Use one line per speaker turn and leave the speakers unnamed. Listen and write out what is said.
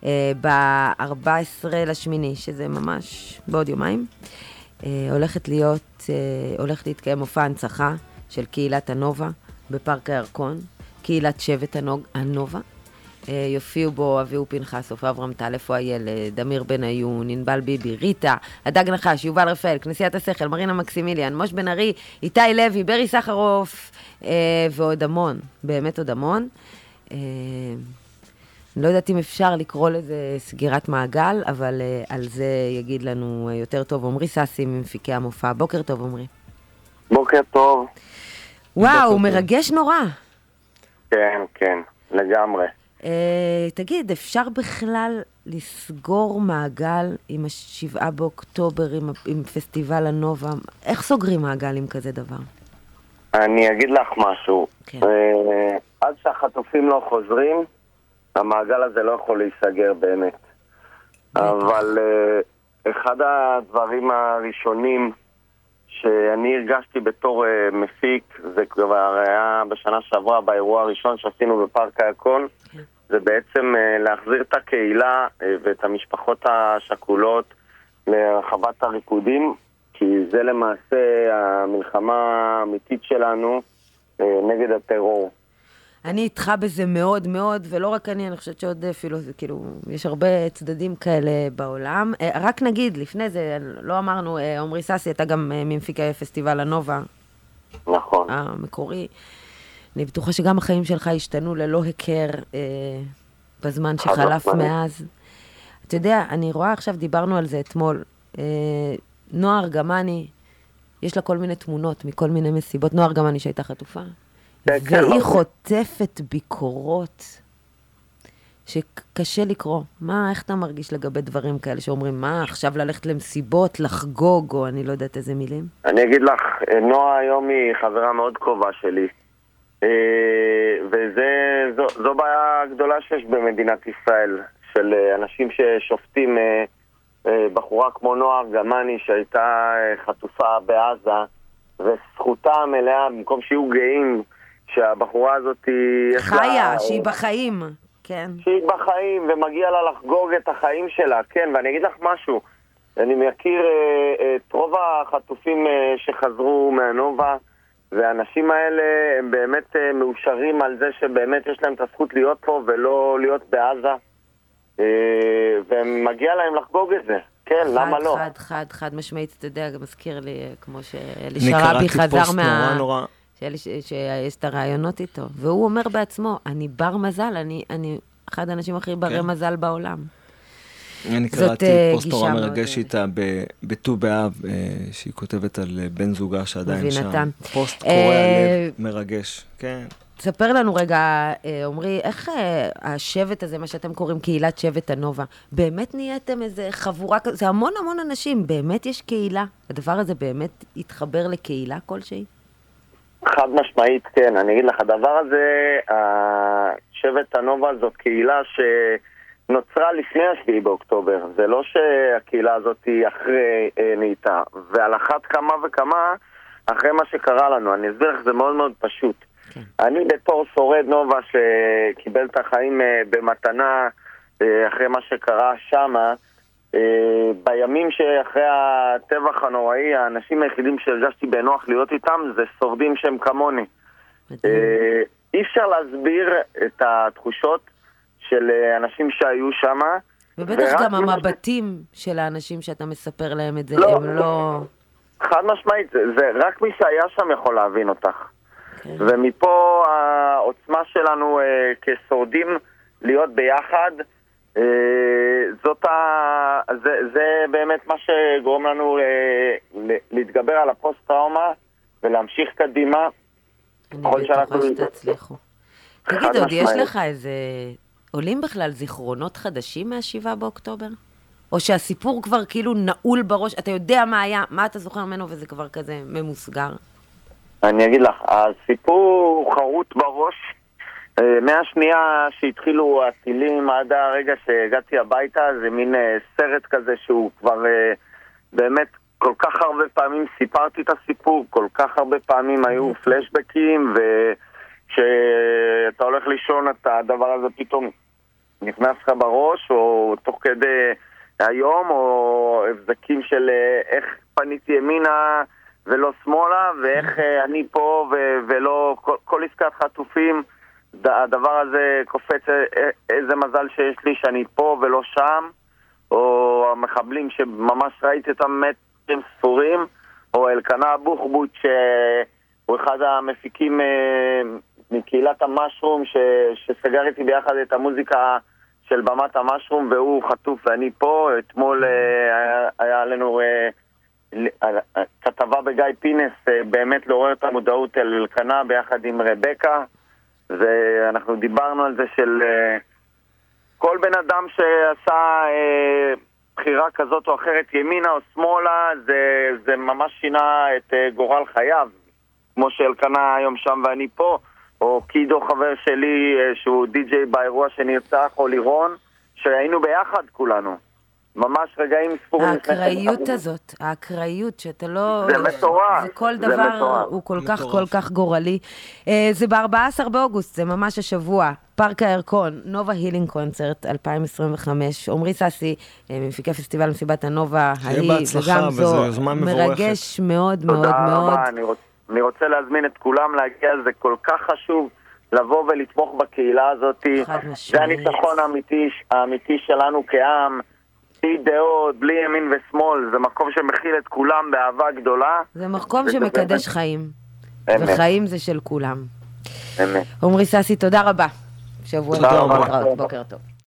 ב-14 לשמיני, שזה ממש בעוד יומיים, הולכת להתקיים מופע הנצחה של קהילת הנובה בפארק הירקון, קהילת שבט הנובה. יופיעו בו אביהו פנחס, אופיר אברהם טל, אפוא הילד, אמיר בניון, ענבל ביבי, ריטה, הדג נחש, יובל רפאל, כנסיית השכל, מרינה מקסימיליאן, מוש בן ארי, איתי לוי, ברי סחרוף, ועוד המון, באמת עוד המון. אני לא יודעת אם אפשר לקרוא לזה סגירת מעגל, אבל על זה יגיד לנו יותר טוב עומרי ססי ממפיקי המופע. בוקר טוב, עומרי.
בוקר טוב.
וואו, מרגש נורא.
כן, כן, לגמרי.
תגיד, אפשר בכלל לסגור מעגל עם 7 באוקטובר, עם פסטיבל הנובה? איך סוגרים מעגל עם כזה דבר?
אני אגיד לך משהו.
כן.
עד שהחטופים לא חוזרים, המעגל הזה לא יכול להיסגר באמת. אבל אחד הדברים הראשונים שאני הרגשתי בתור מפיק, זה כבר היה בשנה שעברה באירוע הראשון שעשינו בפארק הירקון, זה בעצם להחזיר את הקהילה ואת המשפחות השכולות לרחבת הריקודים, כי זה למעשה המלחמה האמיתית שלנו נגד הטרור.
אני איתך בזה מאוד מאוד, ולא רק אני חושבת שעוד אפילו, כאילו, יש הרבה צדדים כאלה בעולם. רק נגיד, לפני זה, לא אמרנו, עומרי ססי, אתה גם ממפיקי פסטיבל הנובה.
נכון.
המקורי. אני בטוחה שגם החיים שלך השתנו ללא הכר בזמן שחלף מאז. אתה יודע, אני רואה עכשיו, דיברנו על זה אתמול, נועה ארגמני, יש לה כל מיני תמונות מכל מיני מסיבות, נועה ארגמני שהייתה חטופה. והיא חוטפת ביקורות שקשה לקרוא. איך אתה מרגיש לגבי דברים כאלה שאומרים, עכשיו ללכת למסיבות, לחגוג, או אני לא יודעת איזה מילים?
אני אגיד לך, נועה היום היא חברה מאוד קרובה שלי. וזו בעיה גדולה שיש במדינת ישראל, של אנשים ששופטים בחורה כמו נועה ארגמני שהייתה חטופה בעזה, וזכותה המלאה, במקום שיהיו גאים, שהבחורה הזאת היא...
חיה, שהיא בחיים, כן.
שהיא בחיים, ומגיע לה לחגוג את החיים שלה, כן, ואני אגיד לך משהו, אני מכיר את רוב החטופים שחזרו מהנובה, והאנשים האלה הם באמת מאושרים על זה שבאמת יש להם את הזכות להיות פה ולא להיות בעזה, ומגיע להם לחגוג את זה, כן, למה לא?
חד משמעית, אתה יודע, גם מזכיר לי, כמו שאלישע רבי חזר
נורא.
שיש את הרעיונות איתו, והוא אומר בעצמו, אני בר מזל, אני אחד האנשים הכי ברי מזל בעולם.
אני קראתי פוסט תורה מרגש איתה בט"ו באב, שהיא כותבת על בן זוגה שעדיין שם. פוסט קורא הלב מרגש, כן.
תספר לנו רגע, עומרי, איך השבט הזה, מה שאתם קוראים קהילת שבט הנובה, באמת נהייתם איזה חבורה, זה המון המון אנשים, באמת יש קהילה? הדבר הזה באמת התחבר לקהילה כלשהי?
חד משמעית, כן. אני אגיד לך, הדבר הזה, שבט הנובה זאת קהילה שנוצרה לפני 7 באוקטובר. זה לא שהקהילה הזאת היא אחרי נהייתה. ועל אחת כמה וכמה, אחרי מה שקרה לנו. אני אסביר לך, זה מאוד מאוד פשוט. כן. אני בתור שורד נובה שקיבל את החיים במתנה אחרי מה שקרה שמה, בימים שאחרי הטבח הנוראי, האנשים היחידים שהרגשתי בנוח להיות איתם זה שורדים שהם כמוני. אי אפשר להסביר את התחושות של אנשים שהיו שם.
ובטח גם המבטים של האנשים שאתה מספר להם את זה, הם לא...
חד משמעית, זה רק מי שהיה שם יכול להבין אותך. ומפה העוצמה שלנו כשורדים להיות ביחד, זה באמת מה שגורם לנו להתגבר על הפוסט-טראומה ולהמשיך קדימה.
אני בטוחה שתצליחו. תגיד, עוד יש לך איזה... עולים בכלל זיכרונות חדשים מה-7 באוקטובר? או שהסיפור כבר כאילו נעול בראש, אתה יודע מה היה, מה אתה זוכר ממנו וזה כבר כזה ממוסגר?
אני אגיד לך, הסיפור חרוט בראש, מהשנייה שהתחילו הטילים עד הרגע שהגעתי הביתה, זה מין סרט כזה שהוא כבר באמת כל כך הרבה פעמים סיפרתי את הסיפור, כל כך הרבה פעמים היו פלשבקים, וכשאתה הולך לישון, הדבר הזה פתאום נכנס לך בראש, או תוך כדי היום, או הבזקים של איך פניתי ימינה ולא שמאלה, ואיך אני פה ולא כל עסקת חטופים, הדבר הזה קופץ איזה מזל שיש לי שאני פה ולא שם, או המחבלים שממש ראיתי אותם מטרים ספורים, או אלקנה בוחבוט שהוא אחד המפיקים מקהילת המשרום שסגר איתי ביחד את המוזיקה של במת המשרום, והוא חטוף ואני פה. אתמול היה לנו כתבה בגיא פינס באמת לעורר את המודעות אל אלקנה ביחד עם רבקה, ואנחנו דיברנו על זה של כל בן אדם שעשה בחירה כזאת או אחרת ימינה או שמאלה, זה ממש שינה את גורל חייו, כמו שאלקנה היום שם ואני פה, או קידו חבר שלי שהוא די-ג'יי באירוע שנרצח, או לירון, שהיינו ביחד כולנו. ממש רגעים ספורים.
האקראיות הזאת, האקראיות שאתה לא...
זה מטורף.
זה כל דבר הוא כל כך כל כך גורלי. זה ב-14 באוגוסט, זה ממש השבוע. פארק הירקון, נובה הילינג קונצרט 2025. עומרי ססי, מפיקי פסטיבל מסיבת הנובה,
שיהיה בהצלחה, וזו יוזמה מבורכת.
מרגש מאוד מאוד מאוד.
תודה רבה, אני רוצה להזמין את כולם להגיע, זה כל כך חשוב לבוא ולתמוך בקהילה הזאת. זה הניצחון האמיתי שלנו כעם, בלי דעות, בלי ימין ושמאל, זה מקום שמכיל את כולם באהבה גדולה.
זה מקום שמקדש חיים, וחיים זה של כולם.
אמת.
עומרי ססי, תודה רבה. שבוע טוב, בוקר טוב.